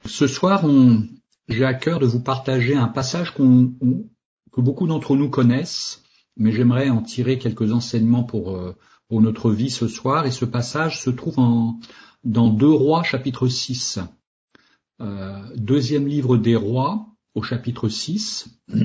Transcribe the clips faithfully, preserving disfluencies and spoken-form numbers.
Ce soir, on, j'ai à cœur de vous partager un passage qu'on, on, que beaucoup d'entre nous connaissent, mais j'aimerais en tirer quelques enseignements pour, euh, pour notre vie ce soir. Et ce passage se trouve en, dans deux Rois, chapitre six. Euh, deuxième livre des Rois, au chapitre six.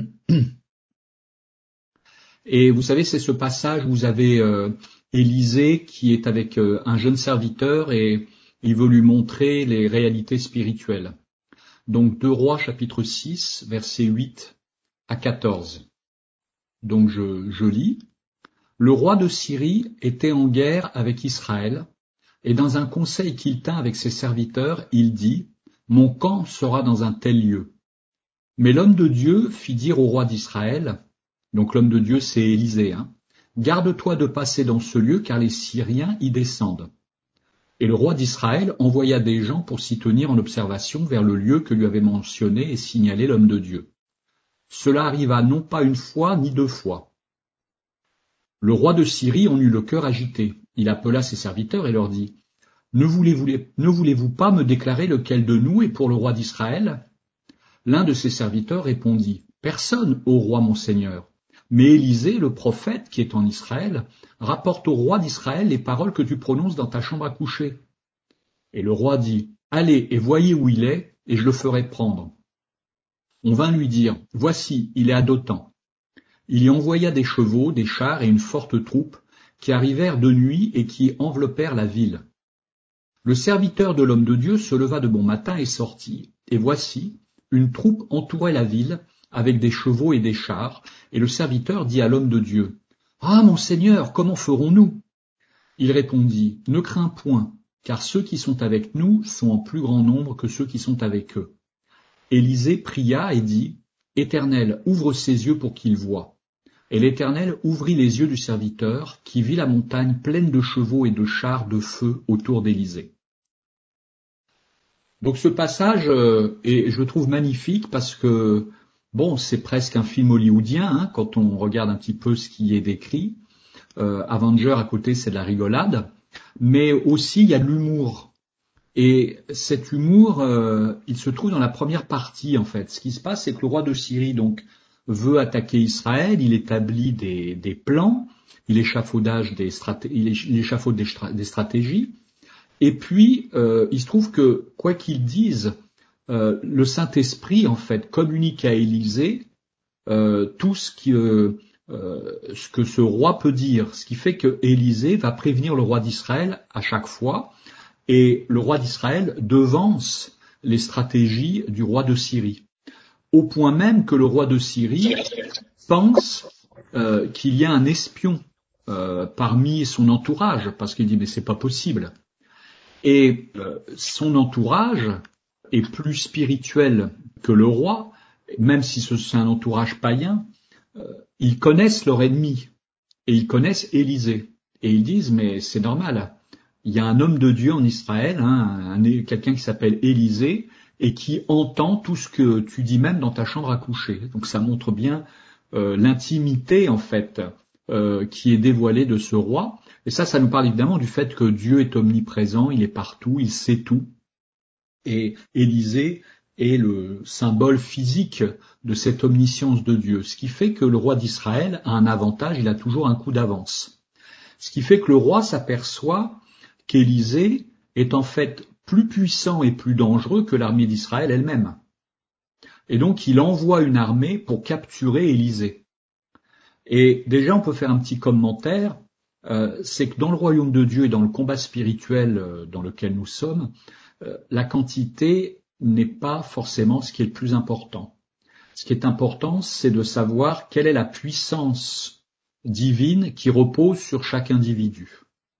Et vous savez, c'est ce passage où vous avez euh, Élisée qui est avec euh, un jeune serviteur et il veut lui montrer les réalités spirituelles. Donc deux Rois chapitre six, versets huit à quatorze. Donc je, je lis. Le roi de Syrie était en guerre avec Israël, et dans un conseil qu'il tint avec ses serviteurs, il dit, mon camp sera dans un tel lieu. Mais l'homme de Dieu fit dire au roi d'Israël, donc l'homme de Dieu c'est Élisée, hein, garde-toi de passer dans ce lieu car les Syriens y descendent. Et le roi d'Israël envoya des gens pour s'y tenir en observation vers le lieu que lui avait mentionné et signalé l'homme de Dieu. Cela arriva non pas une fois ni deux fois. Le roi de Syrie en eut le cœur agité. Il appela ses serviteurs et leur dit, ne voulez-vous, ne voulez-vous pas me déclarer lequel de nous est pour le roi d'Israël? L'un de ses serviteurs répondit, personne, ô roi mon seigneur. Mais Élisée, le prophète qui est en Israël, rapporte au roi d'Israël les paroles que tu prononces dans ta chambre à coucher. Et le roi dit, allez et voyez où il est, et je le ferai prendre. On vint lui dire, voici, il est à Dothan. Il y envoya des chevaux, des chars et une forte troupe, qui arrivèrent de nuit et qui enveloppèrent la ville. Le serviteur de l'homme de Dieu se leva de bon matin et sortit, et voici, une troupe entourait la ville, avec des chevaux et des chars, et le serviteur dit à l'homme de Dieu, « Ah, mon Seigneur, comment ferons-nous » Il répondit, « Ne crains point, car ceux qui sont avec nous sont en plus grand nombre que ceux qui sont avec eux. » Élisée pria et dit, « Éternel, ouvre ses yeux pour qu'il voie. » Et l'Éternel ouvrit les yeux du serviteur, qui vit la montagne pleine de chevaux et de chars de feu autour d'Élisée. Donc ce passage euh, est, je le trouve magnifique parce que, bon, c'est presque un film hollywoodien, hein, quand on regarde un petit peu ce qui est décrit. Euh, Avenger à côté, c'est de la rigolade, mais aussi il y a de l'humour. Et cet humour, euh, il se trouve dans la première partie, en fait. Ce qui se passe, c'est que le roi de Syrie, donc, veut attaquer Israël, il établit des, des plans, il échafaudage des straté- il échafaude des, stra- des stratégies, et puis euh, il se trouve que, quoi qu'ils disent, euh, le Saint-Esprit, en fait, communique à Élisée euh, tout ce, qui, euh, euh, ce que ce roi peut dire, ce qui fait que Élisée va prévenir le roi d'Israël à chaque fois, et le roi d'Israël devance les stratégies du roi de Syrie, au point même que le roi de Syrie pense euh, qu'il y a un espion euh, parmi son entourage, parce qu'il dit mais c'est pas possible. Et euh, son entourage est plus spirituel que le roi, même si c'est un entourage païen, euh, ils connaissent leur ennemi et ils connaissent Élisée. Et ils disent mais c'est normal, il y a un homme de Dieu en Israël, hein, un, quelqu'un qui s'appelle Élisée, et qui entend tout ce que tu dis même dans ta chambre à coucher. Donc ça montre bien euh, l'intimité en fait euh, qui est dévoilée de ce roi. Et ça, ça nous parle évidemment du fait que Dieu est omniprésent, il est partout, il sait tout. Et Élisée est le symbole physique de cette omniscience de Dieu. Ce qui fait que le roi d'Israël a un avantage, il a toujours un coup d'avance. Ce qui fait que le roi s'aperçoit qu'Élisée est en fait plus puissant et plus dangereux que l'armée d'Israël elle-même. Et donc il envoie une armée pour capturer Élisée. Et déjà on peut faire un petit commentaire, euh, c'est que dans le royaume de Dieu et dans le combat spirituel euh, dans lequel nous sommes, euh, la quantité n'est pas forcément ce qui est le plus important. Ce qui est important, c'est de savoir quelle est la puissance divine qui repose sur chaque individu.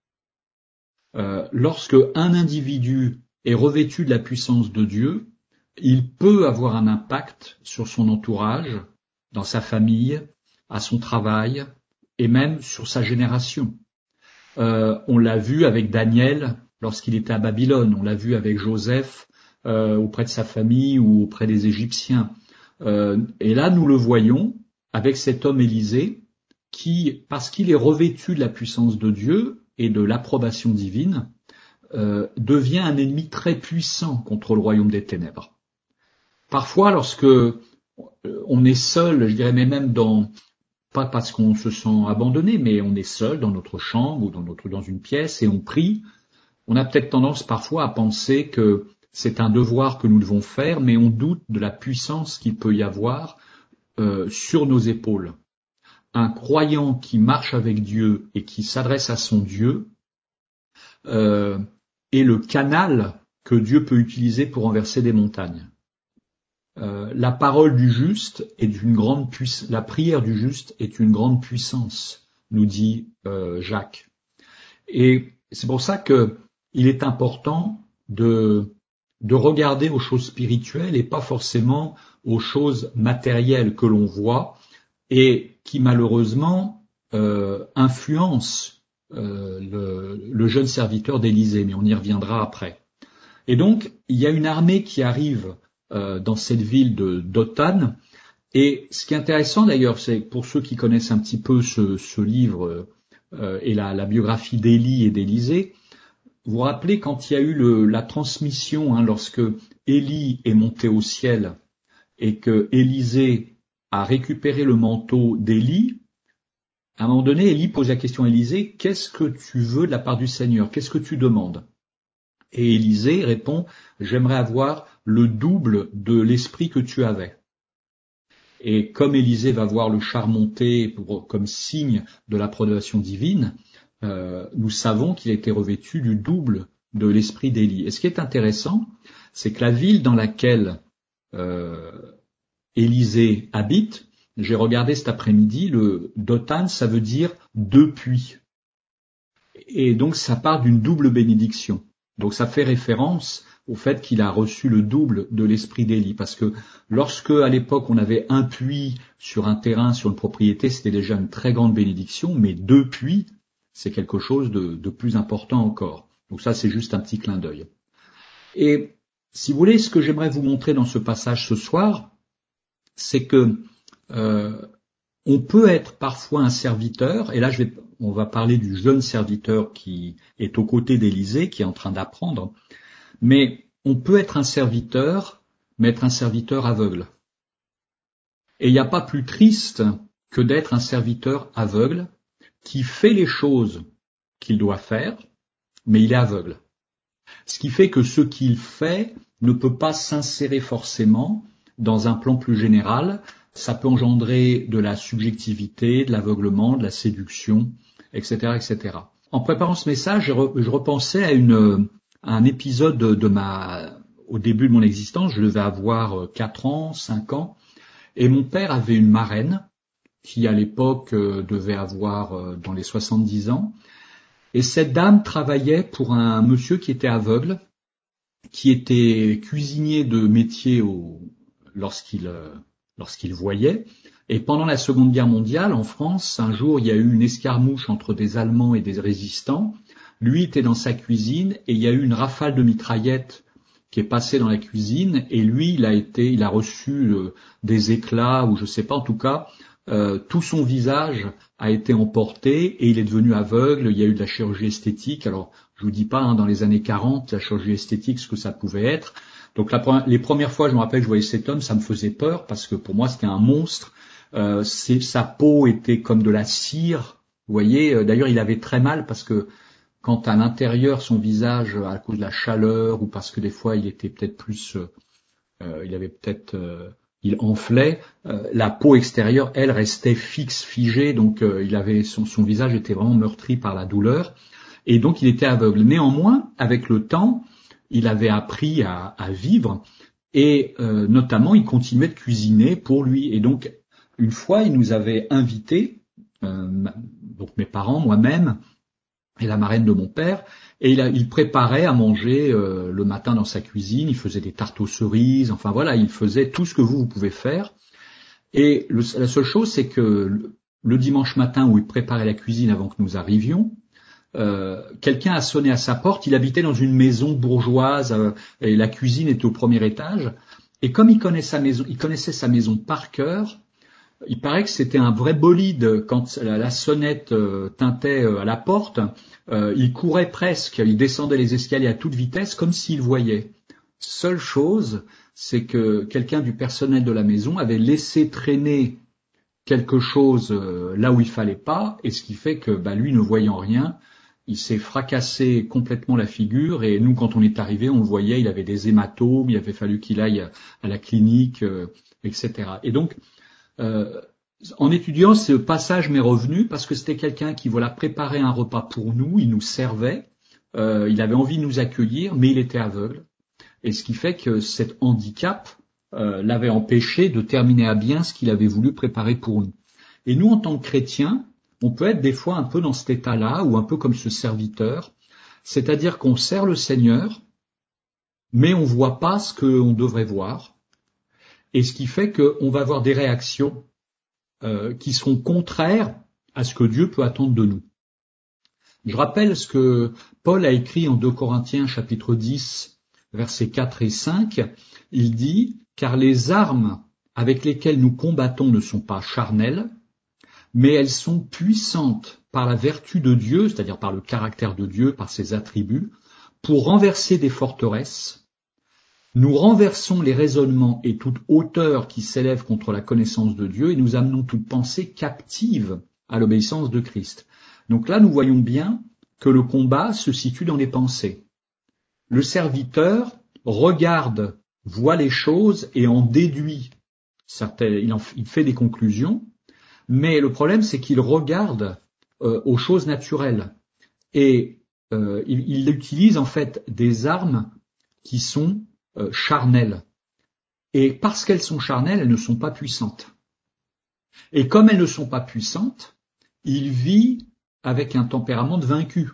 Euh, lorsque un individu est revêtu de la puissance de Dieu, il peut avoir un impact sur son entourage, dans sa famille, à son travail et même sur sa génération. Euh, on l'a vu avec Daniel lorsqu'il était à Babylone, on l'a vu avec Joseph euh, auprès de sa famille ou auprès des Égyptiens. Euh, et là, nous le voyons avec cet homme Élisée qui, parce qu'il est revêtu de la puissance de Dieu et de l'approbation divine, euh, devient un ennemi très puissant contre le royaume des ténèbres. Parfois, lorsque on est seul, je dirais même dans, pas parce qu'on se sent abandonné, mais on est seul dans notre chambre ou dans notre, dans une pièce et on prie, on a peut-être tendance parfois à penser que c'est un devoir que nous devons faire, mais on doute de la puissance qu'il peut y avoir euh, sur nos épaules. Un croyant qui marche avec Dieu et qui s'adresse à son Dieu euh, est le canal que Dieu peut utiliser pour renverser des montagnes. Euh, la parole du juste est d'une grande puissance, la prière du juste est une grande puissance, nous dit euh, Jacques. Et c'est pour ça que il est important de de regarder aux choses spirituelles et pas forcément aux choses matérielles que l'on voit et qui malheureusement euh, influencent euh, le, le jeune serviteur d'Élisée, mais on y reviendra après. Et donc, il y a une armée qui arrive euh, dans cette ville de Dothan, et ce qui est intéressant d'ailleurs, c'est pour ceux qui connaissent un petit peu ce, ce livre euh, et la, la biographie d'Élie et d'Élisée, vous vous rappelez quand il y a eu le, la transmission, hein, lorsque Élie est monté au ciel et que Élisée a récupéré le manteau d'Élie, à un moment donné, Élie pose la question à Élisée, qu'est-ce que tu veux de la part du Seigneur? Qu'est-ce que tu demandes? Et Élisée répond, j'aimerais avoir le double de l'esprit que tu avais. Et comme Élisée va voir le char monter pour, comme signe de l'approbation divine, euh, nous savons qu'il a été revêtu du double de l'esprit d'Élie. Et ce qui est intéressant, c'est que la ville dans laquelle euh, Élisée habite, j'ai regardé cet après-midi, le Dothan, ça veut dire depuis. Et donc ça part d'une double bénédiction. Donc ça fait référence au fait qu'il a reçu le double de l'esprit d'Élie. Parce que lorsque, à l'époque, on avait un puits sur un terrain, sur une propriété, c'était déjà une très grande bénédiction, mais deux puits, c'est quelque chose de, de plus important encore. Donc ça, c'est juste un petit clin d'œil. Et si vous voulez, ce que j'aimerais vous montrer dans ce passage ce soir, c'est que euh, on peut être parfois un serviteur, et là je vais, on va parler du jeune serviteur qui est aux côtés d'Élisée, qui est en train d'apprendre, mais on peut être un serviteur, mais être un serviteur aveugle. Et il n'y a pas plus triste que d'être un serviteur aveugle qui fait les choses qu'il doit faire, mais il est aveugle. Ce qui fait que ce qu'il fait ne peut pas s'insérer forcément dans un plan plus général. Ça peut engendrer de la subjectivité, de l'aveuglement, de la séduction, et cetera, et cetera. En préparant ce message, je, re, je repensais à, une, à un épisode de, de ma, au début de mon existence. Je devais avoir quatre ans, cinq ans, et mon père avait une marraine qui, à l'époque, devait avoir dans les soixante-dix ans. Et cette dame travaillait pour un monsieur qui était aveugle, qui était cuisinier de métier au, lorsqu'il lorsqu'il voyait. Et pendant la Seconde Guerre mondiale, en France, un jour, il y a eu une escarmouche entre des Allemands et des résistants. Lui était dans sa cuisine et il y a eu une rafale de mitraillettes qui est passée dans la cuisine. Et lui, il a été, il a reçu euh, des éclats ou je sais pas, en tout cas, euh, tout son visage a été emporté et il est devenu aveugle. Il y a eu de la chirurgie esthétique. Alors, je vous dis pas, hein, dans les années quarante, la chirurgie esthétique, ce que ça pouvait être. Donc la, les premières fois, je me rappelle, je voyais cet homme, ça me faisait peur parce que pour moi, c'était un monstre. Euh, sa peau était comme de la cire. Vous voyez, d'ailleurs, il avait très mal parce que quand à l'intérieur, son visage, à cause de la chaleur ou parce que des fois, il était peut-être plus, euh, il avait peut-être, euh, il enflait, euh, la peau extérieure, elle, restait fixe, figée. Donc, euh, il avait son, son visage était vraiment meurtri par la douleur. Et donc, il était aveugle. Néanmoins, avec le temps, il avait appris à, à vivre et euh, notamment il continuait de cuisiner pour lui. Et donc une fois il nous avait invités, euh, donc mes parents, moi-même et la marraine de mon père, et il, a, il préparait à manger euh, le matin dans sa cuisine. Il faisait des tartes aux cerises, enfin voilà, il faisait tout ce que vous vous pouvez faire. Et le, la seule chose, c'est que le, le dimanche matin où il préparait la cuisine avant que nous arrivions, Euh, quelqu'un a sonné à sa porte. Il habitait dans une maison bourgeoise euh, et la cuisine était au premier étage. Et comme il connaissait sa maison, il connaissait sa maison par cœur, Il paraît que c'était un vrai bolide quand la, la sonnette euh, tintait euh, à la porte. Euh, il courait presque, il descendait les escaliers à toute vitesse comme s'il voyait. Seule chose, c'est que quelqu'un du personnel de la maison avait laissé traîner quelque chose euh, là où il fallait pas, et ce qui fait que bah, lui ne voyant rien, il s'est fracassé complètement la figure, et nous quand on est arrivé, on le voyait, il avait des hématomes, il avait fallu qu'il aille à, à la clinique, euh, et cetera. Et donc, euh, en étudiant, ce passage m'est revenu parce que c'était quelqu'un qui voilà préparait un repas pour nous, il nous servait, euh, il avait envie de nous accueillir, mais il était aveugle, et ce qui fait que cet handicap euh, l'avait empêché de terminer à bien ce qu'il avait voulu préparer pour nous. Et nous, en tant que chrétiens, on peut être des fois un peu dans cet état-là, ou un peu comme ce serviteur, c'est-à-dire qu'on sert le Seigneur, mais on ne voit pas ce qu'on devrait voir, et ce qui fait qu'on va avoir des réactions euh, qui seront contraires à ce que Dieu peut attendre de nous. Je rappelle ce que Paul a écrit en deux Corinthiens chapitre dix, versets quatre et cinq. Il dit « Car les armes avec lesquelles nous combattons ne sont pas charnelles, mais elles sont puissantes par la vertu de Dieu, c'est-à-dire par le caractère de Dieu, par ses attributs, pour renverser des forteresses. Nous renversons les raisonnements et toute hauteur qui s'élève contre la connaissance de Dieu et nous amenons toute pensée captive à l'obéissance de Christ. » Donc là, nous voyons bien que le combat se situe dans les pensées. Le serviteur regarde, voit les choses et en déduit certaines, il, en, il fait des conclusions, mais le problème c'est qu'il regarde euh, aux choses naturelles et euh, il, il utilise en fait des armes qui sont euh, charnelles. Et parce qu'elles sont charnelles, elles ne sont pas puissantes. Et comme elles ne sont pas puissantes, il vit avec un tempérament de vaincu.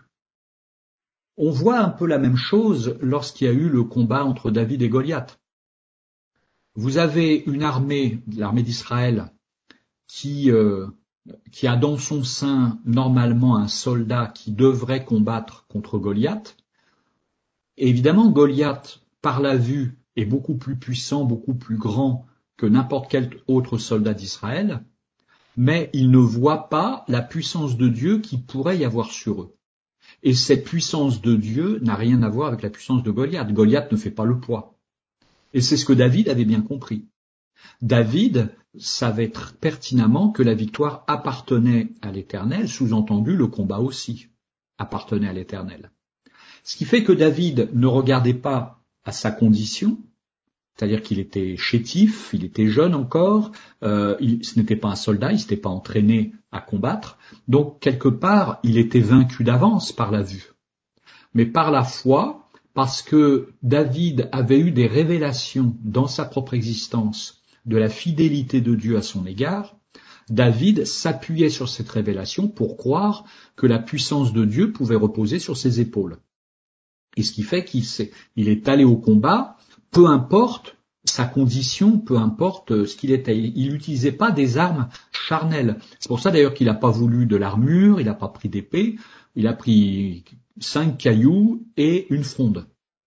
On voit un peu la même chose lorsqu'il y a eu le combat entre David et Goliath. Vous avez une armée, l'armée d'Israël, qui, euh, qui a dans son sein normalement un soldat qui devrait combattre contre Goliath. Et évidemment, Goliath, par la vue, est beaucoup plus puissant, beaucoup plus grand que n'importe quel autre soldat d'Israël, mais il ne voit pas la puissance de Dieu qui pourrait y avoir sur eux. Et cette puissance de Dieu n'a rien à voir avec la puissance de Goliath. Goliath ne fait pas le poids. Et c'est ce que David avait bien compris. David savait très pertinemment que la victoire appartenait à l'Éternel, sous-entendu le combat aussi appartenait à l'Éternel. Ce qui fait que David ne regardait pas à sa condition, c'est-à-dire qu'il était chétif, il était jeune encore, euh, il, ce n'était pas un soldat, il s'était pas entraîné à combattre, donc quelque part il était vaincu d'avance par la vue. Mais par la foi, parce que David avait eu des révélations dans sa propre existence de la fidélité de Dieu à son égard, David s'appuyait sur cette révélation pour croire que la puissance de Dieu pouvait reposer sur ses épaules. Et ce qui fait qu'il s'est, il est allé au combat, peu importe sa condition, peu importe ce qu'il était. Il n'utilisait pas des armes charnelles. C'est pour ça d'ailleurs qu'il n'a pas voulu de l'armure, il n'a pas pris d'épée, il a pris cinq cailloux et une fronde.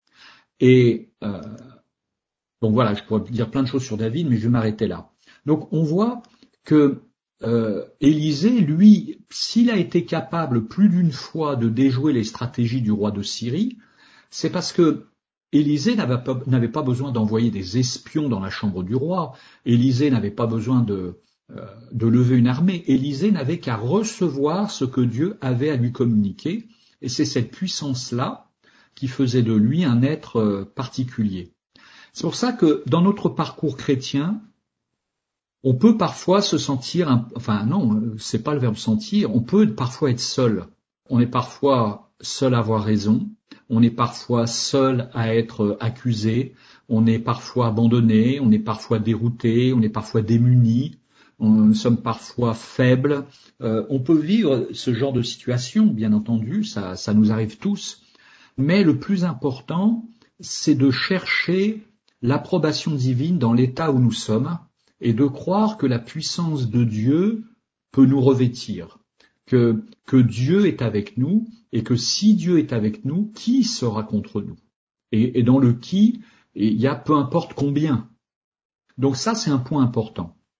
Et euh, donc voilà, je pourrais dire plein de choses sur David, mais je vais m'arrêter là. Donc on voit que euh, Élisée, lui, s'il a été capable plus d'une fois de déjouer les stratégies du roi de Syrie, c'est parce que Élisée n'avait pas, n'avait pas besoin d'envoyer des espions dans la chambre du roi. Élisée n'avait pas besoin de, euh, de lever une armée. Élisée n'avait qu'à recevoir ce que Dieu avait à lui communiquer. Et c'est cette puissance-là qui faisait de lui un être euh, particulier. C'est pour ça que dans notre parcours chrétien, on peut parfois se sentir, un, enfin non, c'est pas le verbe sentir, on peut parfois être seul. On est parfois seul à avoir raison. On est parfois seul à être accusé, on est parfois abandonné, on est parfois dérouté, on est parfois démuni, on, nous sommes parfois faibles. Euh, on peut vivre ce genre de situation, bien entendu, ça, ça nous arrive tous. Mais le plus important, c'est de chercher l'approbation divine dans l'état où nous sommes et de croire que la puissance de Dieu peut nous revêtir. Que, que Dieu est avec nous et que si Dieu est avec nous, qui sera contre nous? Et, et dans le qui, il y a peu importe combien. Donc ça, c'est un point important.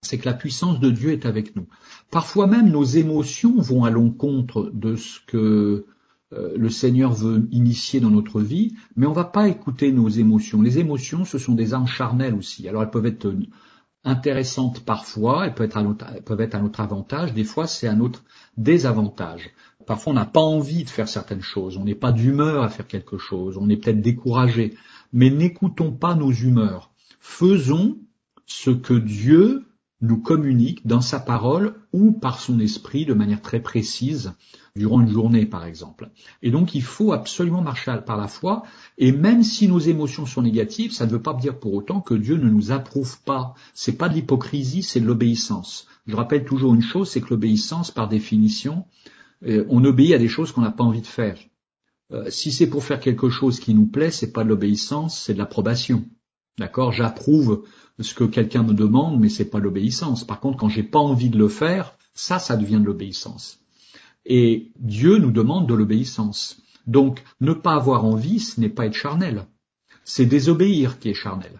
c'est que la puissance de Dieu est avec nous. Parfois même, nos émotions vont à l'encontre de ce que euh, le Seigneur veut initier dans notre vie, mais on ne va pas écouter nos émotions. Les émotions, ce sont des armes charnelles aussi. Alors elles peuvent être intéressantes parfois, elles peuvent être à notre, elles peuvent être à notre avantage, des fois c'est à notre désavantage. Parfois on n'a pas envie de faire certaines choses, on n'est pas d'humeur à faire quelque chose, on est peut-être découragé, mais n'écoutons pas nos humeurs. Faisons ce que Dieu nous communique dans sa parole ou par son esprit de manière très précise durant une journée par exemple. Et donc il faut absolument marcher par la foi, et même si nos émotions sont négatives, ça ne veut pas dire pour autant que Dieu ne nous approuve pas. C'est pas de l'hypocrisie, c'est de l'obéissance. Je rappelle toujours une chose, c'est que l'obéissance par définition, euh, on obéit à des choses qu'on n'a pas envie de faire. Euh, si c'est pour faire quelque chose qui nous plaît, c'est pas de l'obéissance, c'est de l'approbation. D'accord, j'approuve ce que quelqu'un me demande, mais c'est pas l'obéissance. Par contre, quand j'ai pas envie de le faire, ça, ça devient de l'obéissance. Et Dieu nous demande de l'obéissance. Donc, ne pas avoir envie, ce n'est pas être charnel. C'est désobéir qui est charnel.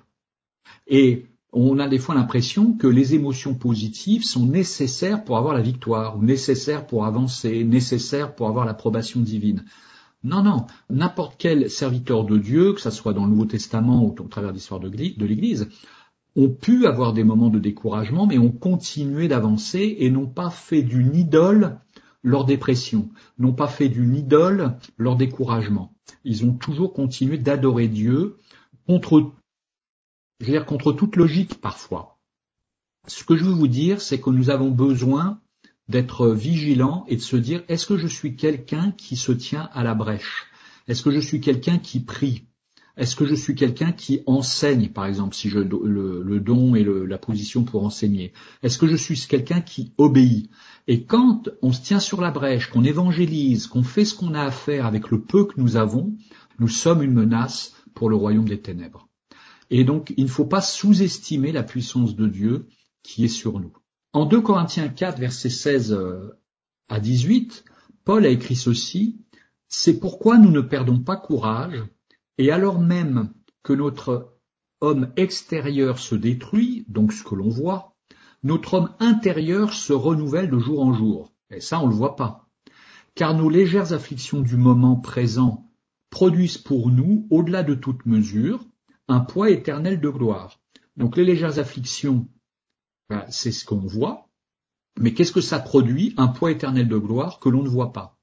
Et on a des fois l'impression que les émotions positives sont nécessaires pour avoir la victoire, ou nécessaires pour avancer, nécessaires pour avoir l'approbation divine. Non, non, n'importe quel serviteur de Dieu, que ce soit dans le Nouveau Testament ou au travers de l'histoire de l'Église, ont pu avoir des moments de découragement, mais ont continué d'avancer et n'ont pas fait d'une idole leur dépression, n'ont pas fait d'une idole leur découragement. Ils ont toujours continué d'adorer Dieu contre, je veux dire, contre toute logique parfois. Ce que je veux vous dire, c'est que nous avons besoin d'être vigilants et de se dire, est-ce que je suis quelqu'un qui se tient à la brèche? Est-ce que je suis quelqu'un qui prie? Est-ce que je suis quelqu'un qui enseigne, par exemple, si je le, le don et le, la position pour enseigner? Est-ce que je suis quelqu'un qui obéit? Et quand on se tient sur la brèche, qu'on évangélise, qu'on fait ce qu'on a à faire avec le peu que nous avons, nous sommes une menace pour le royaume des ténèbres. Et donc, il ne faut pas sous-estimer la puissance de Dieu qui est sur nous. En deux Corinthiens quatre, versets seize à dix-huit, Paul a écrit ceci, « C'est pourquoi nous ne perdons pas courage, et alors même que notre homme extérieur se détruit, donc ce que l'on voit, notre homme intérieur se renouvelle de jour en jour. » Et ça, on ne le voit pas. « Car nos légères afflictions du moment présent produisent pour nous, au-delà de toute mesure, un poids éternel de gloire. » Donc les légères afflictions, ben, c'est ce qu'on voit, mais qu'est-ce que ça produit? Un poids éternel de gloire que l'on ne voit pas.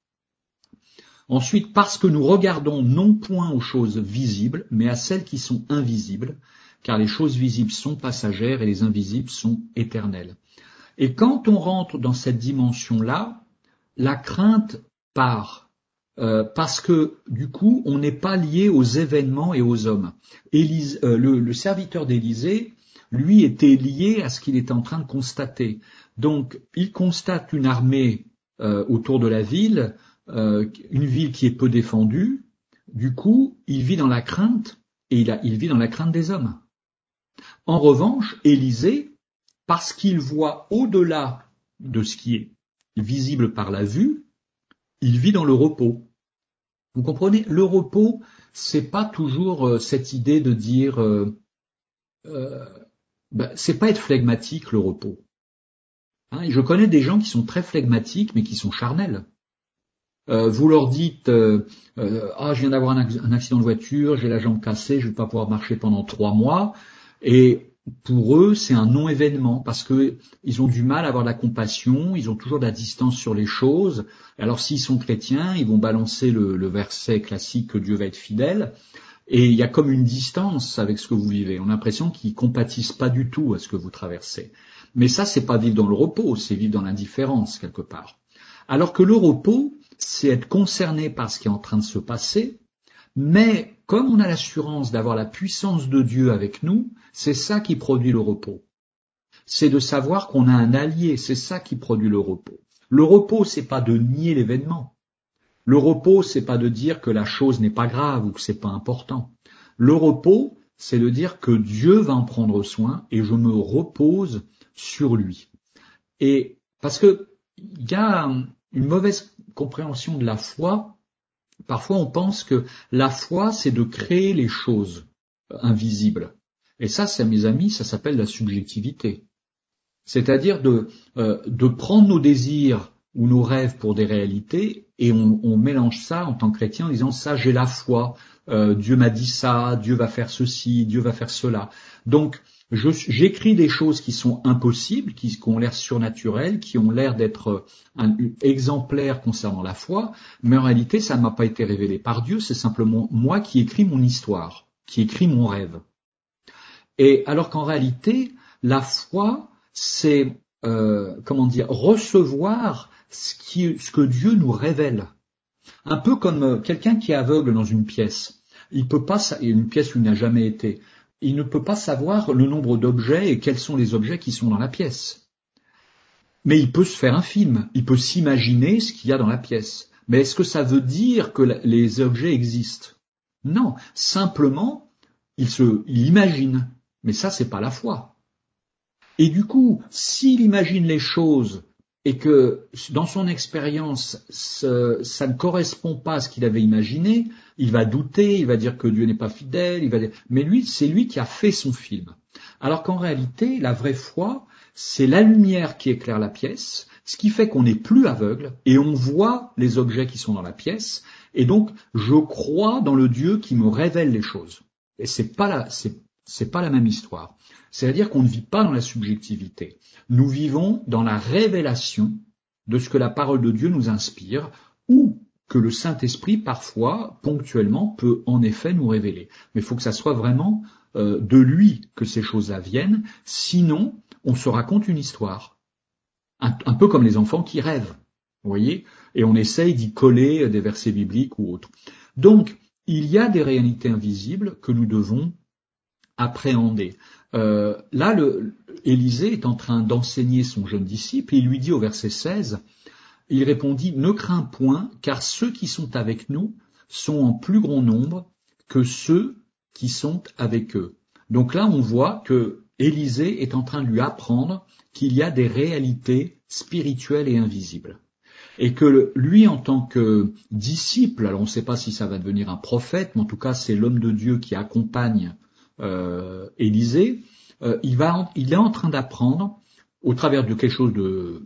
Ensuite, parce que nous regardons non point aux choses visibles, mais à celles qui sont invisibles, car les choses visibles sont passagères et les invisibles sont éternelles. Et quand on rentre dans cette dimension-là, la crainte part, euh, parce que du coup, on n'est pas lié aux événements et aux hommes. Élise, euh, le, le serviteur d'Élisée, lui, était lié à ce qu'il était en train de constater. Donc, il constate une armée euh, autour de la ville, euh, une ville qui est peu défendue. Du coup, il vit dans la crainte, et il, a, il vit dans la crainte des hommes. En revanche, Élisée, parce qu'il voit au-delà de ce qui est visible par la vue, il vit dans le repos. Vous comprenez? Le repos, c'est pas toujours euh, cette idée de dire... Euh, euh, ben, c'est pas être flegmatique, le repos. Hein, je connais des gens qui sont très flegmatiques, mais qui sont charnels. Euh, vous leur dites euh, euh, ah, je viens d'avoir un, un accident de voiture, j'ai la jambe cassée, je vais pas pouvoir marcher pendant trois mois, et pour eux c'est un non-événement parce que ils ont du mal à avoir de la compassion, ils ont toujours de la distance sur les choses. Alors s'ils sont chrétiens, ils vont balancer le, le verset classique que Dieu va être fidèle. Et il y a comme une distance avec ce que vous vivez. On a l'impression qu'ils compatissent pas du tout à ce que vous traversez. Mais ça, c'est pas vivre dans le repos, c'est vivre dans l'indifférence quelque part. Alors que le repos, c'est être concerné par ce qui est en train de se passer, mais comme on a l'assurance d'avoir la puissance de Dieu avec nous, c'est ça qui produit le repos. C'est de savoir qu'on a un allié, c'est ça qui produit le repos. Le repos, c'est pas de nier l'événement. Le repos, c'est pas de dire que la chose n'est pas grave ou que c'est pas important. Le repos, c'est de dire que Dieu va en prendre soin et je me repose sur lui. Et parce que il y a une mauvaise compréhension de la foi. Parfois, on pense que la foi, c'est de créer les choses invisibles. Et ça, c'est, mes amis, ça s'appelle la subjectivité. C'est-à-dire de, euh, de prendre nos désirs ou nos rêves pour des réalités et on, on mélange ça en tant que chrétien en disant ça j'ai la foi, euh, Dieu m'a dit ça, Dieu va faire ceci, Dieu va faire cela. Donc je, j'écris des choses qui sont impossibles, qui, qui ont l'air surnaturelles, qui ont l'air d'être un, exemplaires concernant la foi, mais en réalité ça ne m'a pas été révélé par Dieu, c'est simplement moi qui écris mon histoire, qui écris mon rêve. Et alors qu'en réalité, la foi, c'est euh, comment dire, recevoir ce, qui, ce que Dieu nous révèle. Un peu comme euh, quelqu'un qui est aveugle dans une pièce. Il peut pas, une pièce où il n'a jamais été, il ne peut pas savoir le nombre d'objets et quels sont les objets qui sont dans la pièce. Mais il peut se faire un film, il peut s'imaginer ce qu'il y a dans la pièce. Mais est-ce que ça veut dire que les objets existent? Non, simplement, il se, il imagine. Mais ça, c'est pas la foi. Et du coup, s'il imagine les choses et que dans son expérience, ce, ça ne correspond pas à ce qu'il avait imaginé, il va douter, il va dire que Dieu n'est pas fidèle, il va dire, mais lui, c'est lui qui a fait son film. Alors qu'en réalité, la vraie foi, c'est la lumière qui éclaire la pièce, ce qui fait qu'on n'est plus aveugle et on voit les objets qui sont dans la pièce. Et donc, je crois dans le Dieu qui me révèle les choses. Et c'est pas la, c'est, c'est pas la même histoire. C'est-à-dire qu'on ne vit pas dans la subjectivité. Nous vivons dans la révélation de ce que la parole de Dieu nous inspire ou que le Saint-Esprit, parfois, ponctuellement, peut en effet nous révéler. Mais il faut que ça soit vraiment euh, de lui que ces choses-là viennent. Sinon, on se raconte une histoire. Un, un peu comme les enfants qui rêvent, vous voyez, et on essaye d'y coller des versets bibliques ou autres. Donc, il y a des réalités invisibles que nous devons appréhender. Euh, là, le, Élisée est en train d'enseigner son jeune disciple et il lui dit au verset seize, il répondit, « Ne crains point, car ceux qui sont avec nous sont en plus grand nombre que ceux qui sont avec eux. » Donc là, on voit que Élisée est en train de lui apprendre qu'il y a des réalités spirituelles et invisibles. Et que lui, en tant que disciple, alors on ne sait pas si ça va devenir un prophète, mais en tout cas, c'est l'homme de Dieu qui accompagne euh, Élisée, euh, il, va, il est en train d'apprendre, au travers de quelque chose de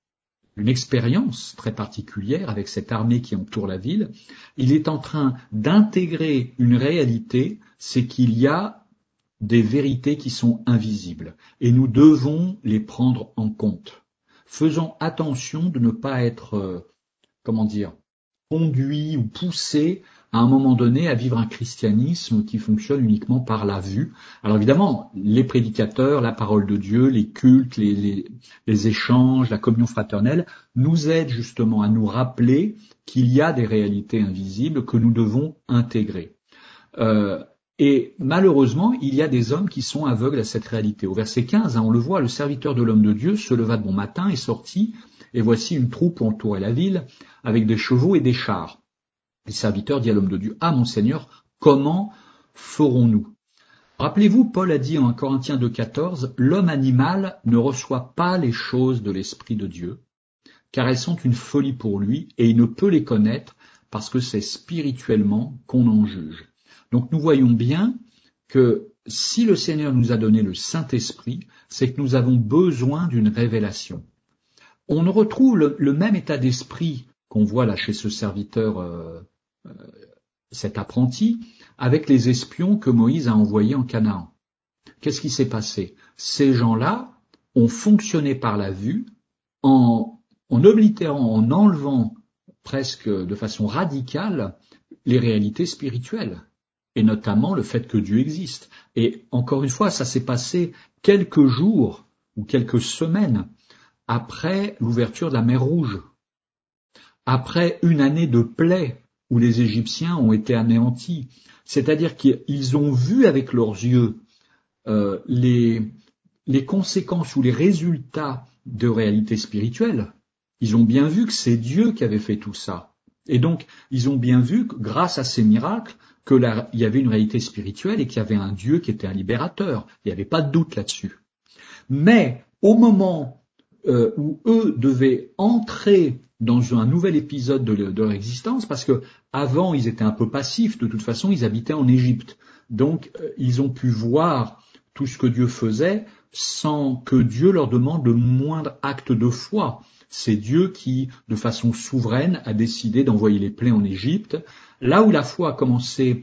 une expérience très particulière avec cette armée qui entoure la ville, il est en train d'intégrer une réalité, c'est qu'il y a des vérités qui sont invisibles et nous devons les prendre en compte. Faisons attention de ne pas être, euh, comment dire, conduit ou poussé à un moment donné à vivre un christianisme qui fonctionne uniquement par la vue. Alors évidemment, les prédicateurs, la parole de Dieu, les cultes, les, les, les échanges, la communion fraternelle nous aident justement à nous rappeler qu'il y a des réalités invisibles que nous devons intégrer. Euh, et malheureusement, il y a des hommes qui sont aveugles à cette réalité. Au verset quinze, hein, on le voit, le serviteur de l'homme de Dieu se leva de bon matin et sortit, et voici une troupe entourait la ville, avec des chevaux et des chars. Le serviteur dit à l'homme de Dieu, « Ah, mon Seigneur, comment ferons-nous » Rappelez-vous, Paul a dit en Corinthiens deux quatorze, « L'homme animal ne reçoit pas les choses de l'Esprit de Dieu, car elles sont une folie pour lui, et il ne peut les connaître, parce que c'est spirituellement qu'on en juge. » Donc nous voyons bien que si le Seigneur nous a donné le Saint-Esprit, c'est que nous avons besoin d'une révélation. On retrouve le, le même état d'esprit qu'on voit là chez ce serviteur, euh, euh, cet apprenti, avec les espions que Moïse a envoyés en Canaan. Qu'est-ce qui s'est passé? Ces gens-là ont fonctionné par la vue en, en oblitérant, en enlevant presque de façon radicale les réalités spirituelles, et notamment le fait que Dieu existe. Et encore une fois, ça s'est passé quelques jours ou quelques semaines après l'ouverture de la mer Rouge, après une année de plaie où les Égyptiens ont été anéantis. C'est-à-dire qu'ils ont vu avec leurs yeux euh, les, les conséquences ou les résultats de réalité spirituelle. Ils ont bien vu que c'est Dieu qui avait fait tout ça. Et donc, ils ont bien vu que grâce à ces miracles, qu'il y avait une réalité spirituelle et qu'il y avait un Dieu qui était un libérateur. Il n'y avait pas de doute là-dessus. Mais au moment euh, où eux devaient entrer dans un nouvel épisode de, de leur existence, parce que avant ils étaient un peu passifs, de toute façon ils habitaient en Égypte, donc euh, ils ont pu voir tout ce que Dieu faisait sans que Dieu leur demande le moindre acte de foi. C'est Dieu qui, de façon souveraine, a décidé d'envoyer les plaies en Égypte. Là où la foi a commencé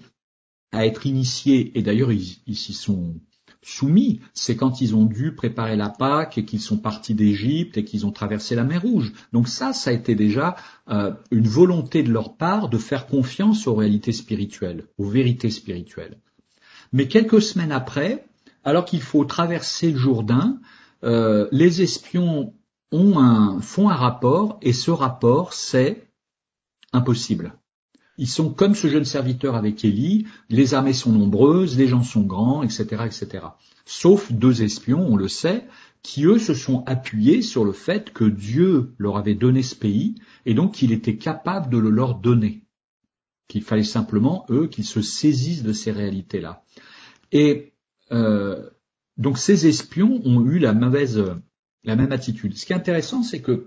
à être initiée, et d'ailleurs ils, ils s'y sont soumis, c'est quand ils ont dû préparer la Pâque et qu'ils sont partis d'Égypte et qu'ils ont traversé la mer Rouge. Donc ça, ça a été déjà euh, une volonté de leur part de faire confiance aux réalités spirituelles, aux vérités spirituelles. Mais quelques semaines après, alors qu'il faut traverser le Jourdain, euh, les espions ont un, font un rapport, et ce rapport, c'est impossible. Ils sont comme ce jeune serviteur avec Élie, les armées sont nombreuses, les gens sont grands, et cetera, et cetera. Sauf deux espions, on le sait, qui eux se sont appuyés sur le fait que Dieu leur avait donné ce pays, et donc qu'il était capable de le leur donner. Qu'il fallait simplement, eux, qu'ils se saisissent de ces réalités-là. Et euh, donc ces espions ont eu la mauvaise, la même attitude. Ce qui est intéressant, c'est que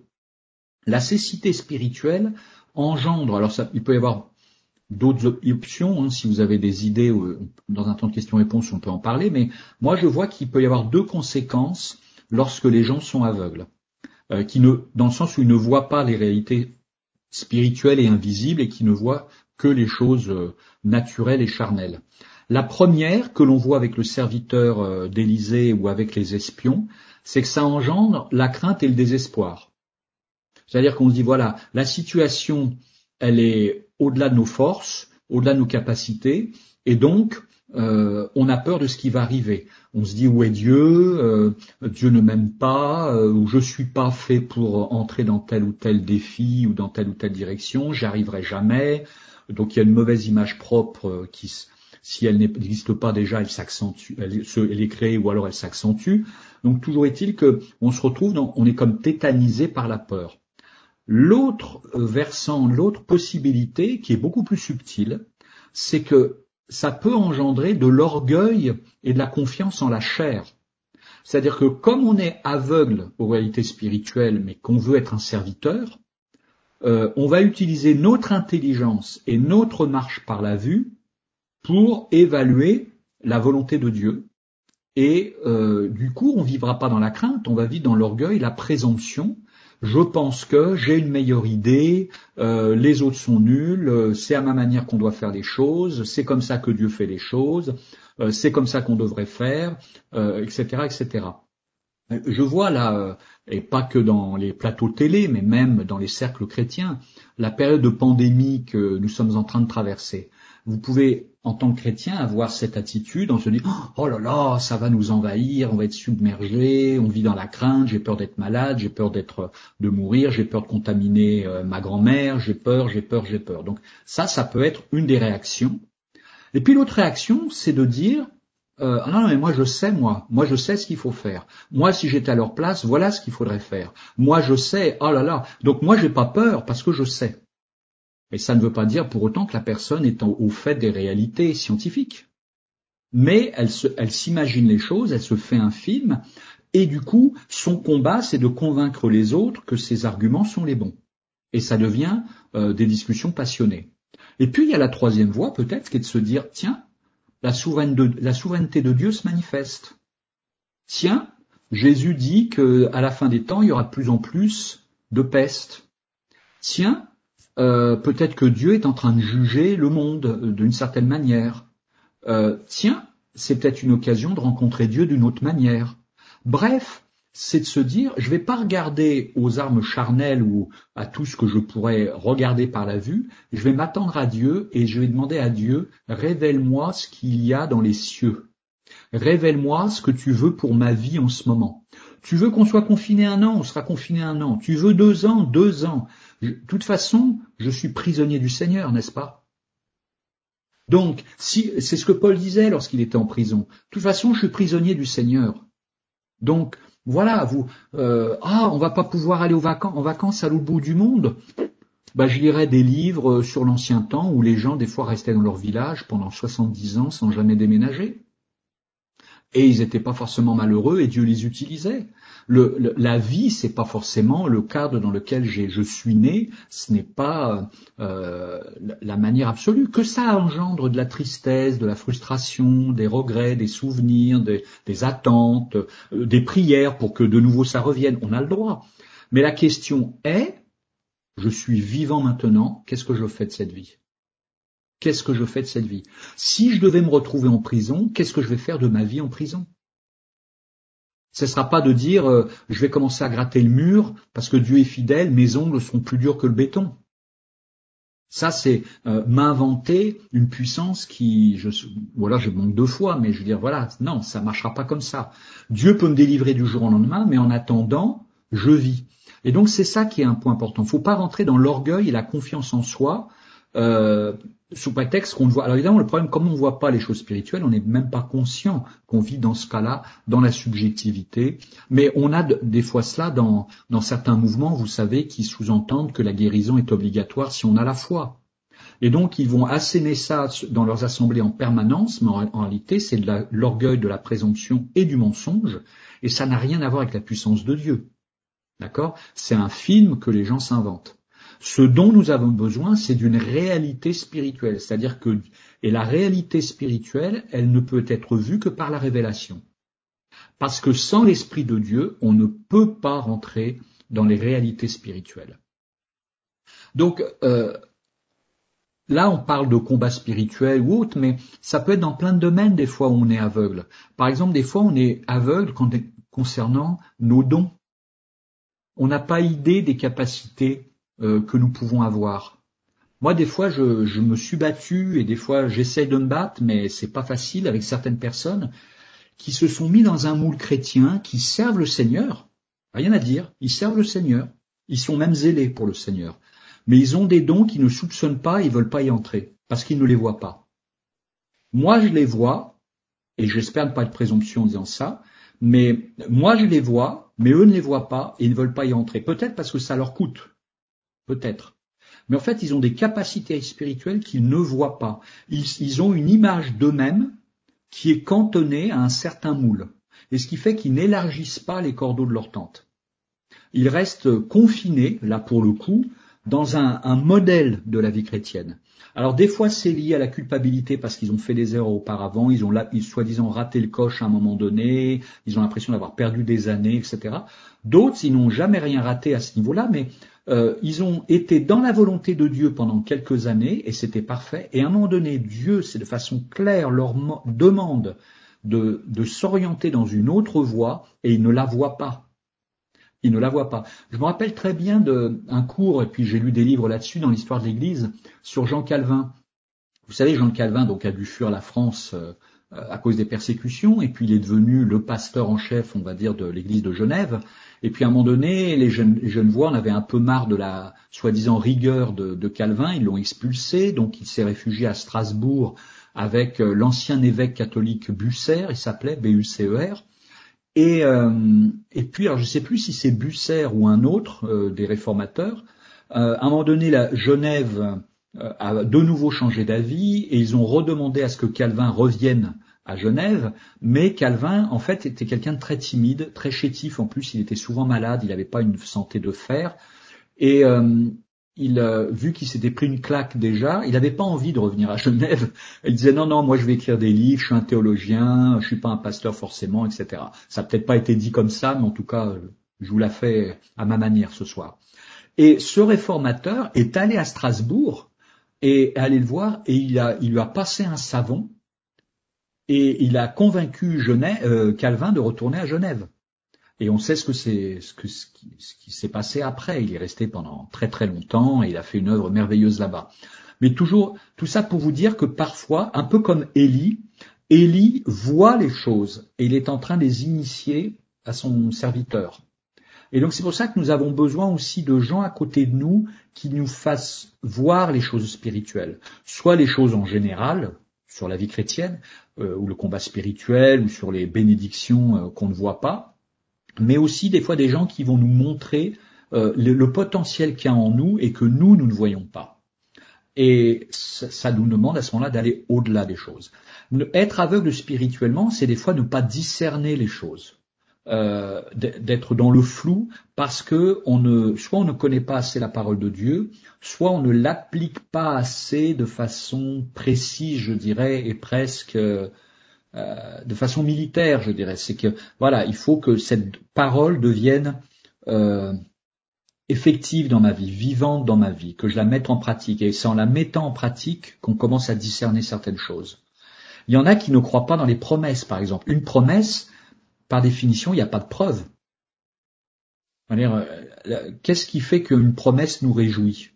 la cécité spirituelle engendre, alors ça, il peut y avoir d'autres options, hein, si vous avez des idées, dans un temps de questions-réponses, on peut en parler, mais moi je vois qu'il peut y avoir deux conséquences lorsque les gens sont aveugles, euh, qui ne, dans le sens où ils ne voient pas les réalités spirituelles et invisibles et qui ne voient que les choses euh, naturelles et charnelles. La première, que l'on voit avec le serviteur euh, d'Élysée ou avec les espions, c'est que ça engendre la crainte et le désespoir. C'est-à-dire qu'on se dit, voilà, la situation, elle est au-delà de nos forces, au-delà de nos capacités, et donc, euh, on a peur de ce qui va arriver. On se dit, où est Dieu euh, Dieu ne m'aime pas, euh, ou je suis pas fait pour entrer dans tel ou tel défi, ou dans telle ou telle direction, j'y arriverai jamais. Donc, il y a une mauvaise image propre euh, qui, si elle n'existe pas déjà, elle s'accentue, elle, elle est créée, ou alors elle s'accentue. Donc, toujours est-il que on se retrouve, dans, on est comme tétanisé par la peur. L'autre versant, l'autre possibilité, qui est beaucoup plus subtile, c'est que ça peut engendrer de l'orgueil et de la confiance en la chair. C'est-à-dire que comme on est aveugle aux réalités spirituelles, mais qu'on veut être un serviteur, euh, on va utiliser notre intelligence et notre marche par la vue pour évaluer la volonté de Dieu. Et euh, du coup, on ne vivra pas dans la crainte, on va vivre dans l'orgueil, la présomption. Je pense que j'ai une meilleure idée, euh, les autres sont nuls, euh, c'est à ma manière qu'on doit faire les choses, c'est comme ça que Dieu fait les choses, euh, c'est comme ça qu'on devrait faire, euh, et cetera, et cetera. Je vois là, euh, et pas que dans les plateaux télé, mais même dans les cercles chrétiens, la période de pandémie que nous sommes en train de traverser. Vous pouvez, en tant que chrétien, avoir cette attitude, on se dit « Oh là là, ça va nous envahir, on va être submergé, on vit dans la crainte, j'ai peur d'être malade, j'ai peur d'être de mourir, j'ai peur de contaminer euh, ma grand-mère, j'ai peur, j'ai peur, j'ai peur. » Donc ça, ça peut être une des réactions. Et puis l'autre réaction, c'est de dire euh, « Ah non, mais moi je sais, moi, moi je sais ce qu'il faut faire. Moi, si j'étais à leur place, voilà ce qu'il faudrait faire. Moi je sais, oh là là, donc moi j'ai pas peur parce que je sais. » Et ça ne veut pas dire pour autant que la personne est au fait des réalités scientifiques. Mais elle, se, elle s'imagine les choses, elle se fait un film, et du coup, son combat, c'est de convaincre les autres que ses arguments sont les bons. Et ça devient euh, des discussions passionnées. Et puis, il y a la troisième voie, peut-être, qui est de se dire, tiens, la souveraineté de, la souveraineté de Dieu se manifeste. Tiens, Jésus dit qu'à la fin des temps, il y aura de plus en plus de peste. Tiens, Euh, peut-être que Dieu est en train de juger le monde euh, d'une certaine manière. Euh, tiens, c'est peut-être une occasion de rencontrer Dieu d'une autre manière. Bref, c'est de se dire, je ne vais pas regarder aux armes charnelles ou à tout ce que je pourrais regarder par la vue, je vais m'attendre à Dieu et je vais demander à Dieu, révèle-moi ce qu'il y a dans les cieux. Révèle-moi ce que tu veux pour ma vie en ce moment. Tu veux qu'on soit confiné un an, on sera confiné un an. Tu veux deux ans, deux ans. De toute façon, je suis prisonnier du Seigneur, n'est-ce pas? Donc, si, c'est ce que Paul disait lorsqu'il était en prison. De toute façon, je suis prisonnier du Seigneur. Donc, voilà, vous, euh, ah, on va pas pouvoir aller aux vacances, en vacances à l'autre bout du monde. Bah, je lirai des livres sur l'ancien temps où les gens, des fois, restaient dans leur village pendant soixante-dix ans sans jamais déménager. Et ils n'étaient pas forcément malheureux et Dieu les utilisait. Le, le, la vie, c'est pas forcément le cadre dans lequel j'ai, je suis né, ce n'est pas euh, la, la manière absolue. Que ça engendre de la tristesse, de la frustration, des regrets, des souvenirs, des, des attentes, euh, des prières pour que de nouveau ça revienne, on a le droit. Mais la question est, je suis vivant maintenant, qu'est-ce que je fais de cette vie ? Qu'est-ce que je fais de cette vie ? Si je devais me retrouver en prison, qu'est-ce que je vais faire de ma vie en prison ? Ce ne sera pas de dire euh, je vais commencer à gratter le mur parce que Dieu est fidèle, mes ongles seront plus durs que le béton. Ça, c'est euh, m'inventer une puissance qui, je, voilà, je manque de foi, mais je veux dire, voilà, non, ça marchera pas comme ça. Dieu peut me délivrer du jour au lendemain, mais en attendant, je vis. Et donc, c'est ça qui est un point important. Il ne faut pas rentrer dans l'orgueil et la confiance en soi, euh, sous prétexte qu'on ne voit. Alors évidemment, le problème, comme on ne voit pas les choses spirituelles, on n'est même pas conscient qu'on vit dans ce cas-là, dans la subjectivité. Mais on a de, des fois cela dans, dans certains mouvements, vous savez, qui sous-entendent que la guérison est obligatoire si on a la foi. Et donc, ils vont asséner ça dans leurs assemblées en permanence, mais en, en réalité, c'est de la, l'orgueil, de la présomption et du mensonge, et ça n'a rien à voir avec la puissance de Dieu. D'accord ? C'est un film que les gens s'inventent. Ce dont nous avons besoin, c'est d'une réalité spirituelle, c'est-à-dire que, et la réalité spirituelle, elle ne peut être vue que par la révélation. Parce que sans l'Esprit de Dieu, on ne peut pas rentrer dans les réalités spirituelles. Donc, euh, là, on parle de combat spirituel ou autre, mais ça peut être dans plein de domaines des fois où on est aveugle. Par exemple, des fois, on est aveugle quand, concernant nos dons. On n'a pas idée des capacités Euh, que nous pouvons avoir. Moi, des fois, je, je me suis battu et des fois, j'essaie de me battre, mais c'est pas facile avec certaines personnes qui se sont mis dans un moule chrétien, qui servent le Seigneur. Rien à dire, ils servent le Seigneur. Ils sont même zélés pour le Seigneur. Mais ils ont des dons qu'ils ne soupçonnent pas, ils veulent pas y entrer, parce qu'ils ne les voient pas. Moi, je les vois, et j'espère ne pas être présomptueux en disant ça, mais moi, je les vois, mais eux ne les voient pas et ils ne veulent pas y entrer. Peut-être parce que ça leur coûte. Peut-être. Mais en fait, ils ont des capacités spirituelles qu'ils ne voient pas. Ils, ils ont une image d'eux-mêmes qui est cantonnée à un certain moule. Et ce qui fait qu'ils n'élargissent pas les cordeaux de leur tente. Ils restent confinés, là pour le coup, dans un, un modèle de la vie chrétienne. Alors des fois, c'est lié à la culpabilité parce qu'ils ont fait des erreurs auparavant, ils ont là, ils soi-disant raté le coche à un moment donné, ils ont l'impression d'avoir perdu des années, et cetera. D'autres, ils n'ont jamais rien raté à ce niveau-là, mais euh, ils ont été dans la volonté de Dieu pendant quelques années et c'était parfait. Et à un moment donné, Dieu, c'est de façon claire, leur demande de, de s'orienter dans une autre voie et ils ne la voient pas. Ils ne la voient pas. Je me rappelle très bien d'un cours, et puis j'ai lu des livres là-dessus dans l'histoire de l'Église, sur Jean Calvin. Vous savez, Jean Calvin donc, a dû fuir la France euh, à cause des persécutions, et puis il est devenu le pasteur en chef, on va dire, de l'Église de Genève. Et puis à un moment donné, les jeunes, les Genevois en avaient un peu marre de la soi-disant rigueur de, de Calvin, ils l'ont expulsé, donc il s'est réfugié à Strasbourg avec euh, l'ancien évêque catholique Bucer, il s'appelait B U C E R. Et, euh, et puis, alors je ne sais plus si c'est Bucer ou un autre euh, des réformateurs, euh, à un moment donné, la Genève euh, a de nouveau changé d'avis et ils ont redemandé à ce que Calvin revienne à Genève, mais Calvin, en fait, était quelqu'un de très timide, très chétif, en plus, il était souvent malade, il n'avait pas une santé de fer, et euh, il, euh, vu qu'il s'était pris une claque déjà, il n'avait pas envie de revenir à Genève. Il disait non, non, moi je vais écrire des livres, je suis un théologien, je suis pas un pasteur forcément, et cetera. Ça n'a peut-être pas été dit comme ça, mais en tout cas, je vous la fais à ma manière ce soir. Et ce réformateur est allé à Strasbourg et est allé le voir et il, a, il lui a passé un savon et il a convaincu Genève, euh, Calvin de retourner à Genève. Et on sait ce que c'est, ce, que, ce qui, ce qui s'est passé après. Il est resté pendant très très longtemps et il a fait une œuvre merveilleuse là-bas. Mais toujours, tout ça pour vous dire que parfois, un peu comme Élie, Élie voit les choses et il est en train de les initier à son serviteur. Et donc c'est pour ça que nous avons besoin aussi de gens à côté de nous qui nous fassent voir les choses spirituelles, soit les choses en général, sur la vie chrétienne, euh, ou le combat spirituel, ou sur les bénédictions euh, qu'on ne voit pas, mais aussi des fois des gens qui vont nous montrer euh, le, le potentiel qu'il y a en nous et que nous, nous ne voyons pas. Et ça, ça nous demande à ce moment-là d'aller au-delà des choses. Être aveugle spirituellement, c'est des fois ne pas discerner les choses. Euh, d'être dans le flou parce que on ne, soit on ne connaît pas assez la parole de Dieu, soit on ne l'applique pas assez de façon précise, je dirais, et presque euh, de façon militaire, je dirais. C'est que voilà, il faut que cette parole devienne euh, effective dans ma vie, vivante dans ma vie, que je la mette en pratique. Et c'est en la mettant en pratique qu'on commence à discerner certaines choses. Il y en a qui ne croient pas dans les promesses, par exemple. Une promesse, par définition, il n'y a pas de preuve. Qu'est-ce qui fait qu'une promesse nous réjouit?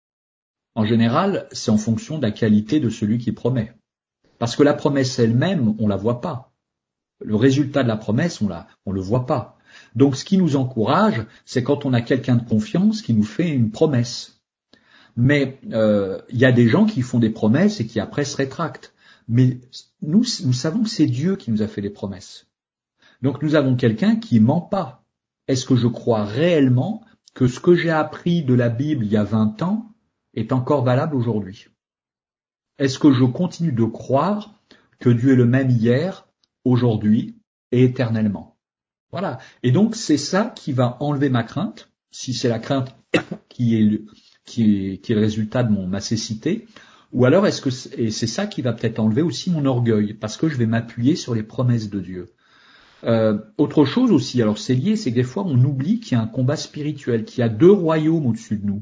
En général, c'est en fonction de la qualité de celui qui promet. Parce que la promesse elle-même, on la voit pas. Le résultat de la promesse, on la, on le voit pas. Donc, ce qui nous encourage, c'est quand on a quelqu'un de confiance qui nous fait une promesse. Mais euh, il y a des gens qui font des promesses et qui après se rétractent. Mais nous, nous savons que c'est Dieu qui nous a fait les promesses. Donc nous avons quelqu'un qui ment pas. Est-ce que je crois réellement que ce que j'ai appris de la Bible il y a vingt ans est encore valable aujourd'hui? Est-ce que je continue de croire que Dieu est le même hier, aujourd'hui et éternellement? Voilà. Et donc c'est ça qui va enlever ma crainte, si c'est la crainte qui est, qui est, qui est le résultat de mon, ma cécité, ou alors est-ce que et c'est ça qui va peut-être enlever aussi mon orgueil, parce que je vais m'appuyer sur les promesses de Dieu. Euh, autre chose aussi, alors c'est lié, c'est que des fois on oublie qu'il y a un combat spirituel, qu'il y a deux royaumes au-dessus de nous.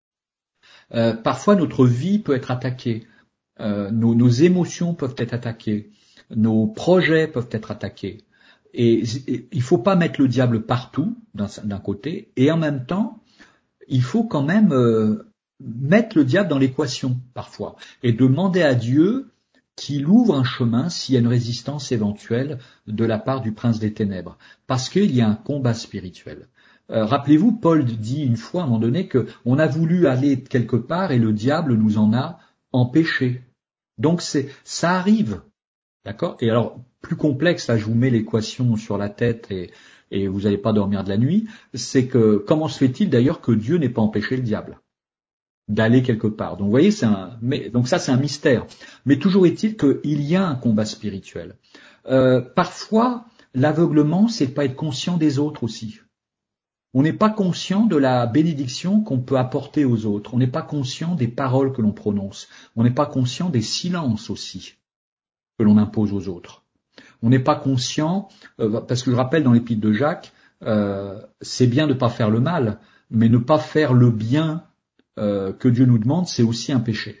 Euh, parfois notre vie peut être attaquée, euh, nos, nos émotions peuvent être attaquées, nos projets peuvent être attaqués. Et, et il faut pas mettre le diable partout, d'un, d'un côté, et en même temps, il faut quand même euh, mettre le diable dans l'équation parfois, et demander à Dieu qu'il ouvre un chemin s'il y a une résistance éventuelle de la part du prince des ténèbres, parce qu'il y a un combat spirituel. Euh, rappelez-vous, Paul dit une fois à un moment donné qu'on a voulu aller quelque part et le diable nous en a empêchés. Donc c'est, ça arrive, d'accord? Et alors, plus complexe, là je vous mets l'équation sur la tête et, et vous n'allez pas dormir de la nuit, c'est que comment se fait-il d'ailleurs que Dieu n'ait pas empêché le diable d'aller quelque part? Donc vous voyez, c'est un, mais, donc ça c'est un mystère. Mais toujours est-il qu'il y a un combat spirituel. Euh, parfois, l'aveuglement, c'est de pas être conscient des autres aussi. On n'est pas conscient de la bénédiction qu'on peut apporter aux autres. On n'est pas conscient des paroles que l'on prononce. On n'est pas conscient des silences aussi que l'on impose aux autres. On n'est pas conscient, euh, parce que je rappelle dans l'épître de Jacques, euh, c'est bien de ne pas faire le mal, mais ne pas faire le bien euh, que Dieu nous demande, c'est aussi un péché.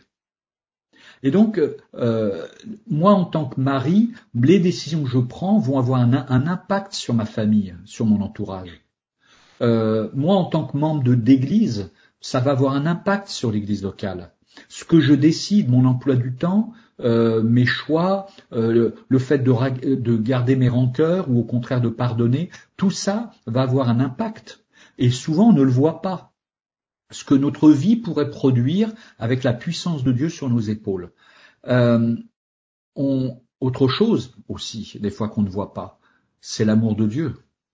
Et donc, euh, moi en tant que mari, les décisions que je prends vont avoir un, un impact sur ma famille, sur mon entourage. Euh, moi en tant que membre de, d'église, ça va avoir un impact sur l'église locale. Ce que je décide, mon emploi du temps, euh, mes choix, euh, le, le fait de, de garder mes rancœurs ou au contraire de pardonner, tout ça va avoir un impact. Et souvent on ne le voit pas. Ce que notre vie pourrait produire avec la puissance de Dieu sur nos épaules. Euh, on, autre chose aussi, des fois qu'on ne voit pas, c'est l'amour de Dieu.